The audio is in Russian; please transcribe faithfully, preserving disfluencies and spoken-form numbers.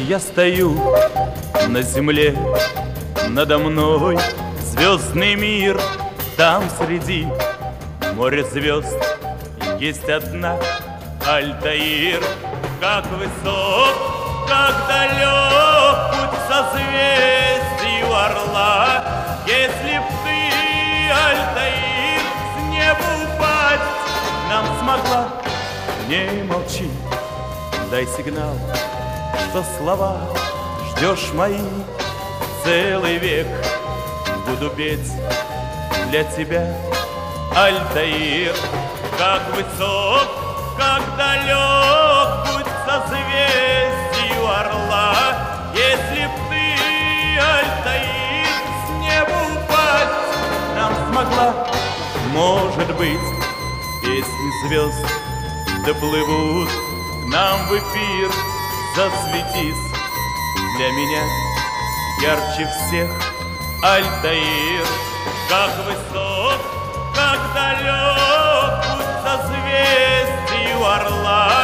Я стою на земле, надо мной звездный мир. Там среди моря звезд есть одна Альтаир. Как высок, как далек путь созвездию орла. Если б ты, Альтаир, с неба упасть нам смогла, не молчи, дай сигнал, что слова ждешь мои. Целый век буду петь для тебя, Альтаир. Как высок, как далек путь созвездию орла. Если б ты, Альтаир, с неба упасть нам смогла, может быть, песни звезд доплывут к нам в эфир. Засветись для меня ярче всех, Альтаир. Как высок, как далек путь созвездию орла.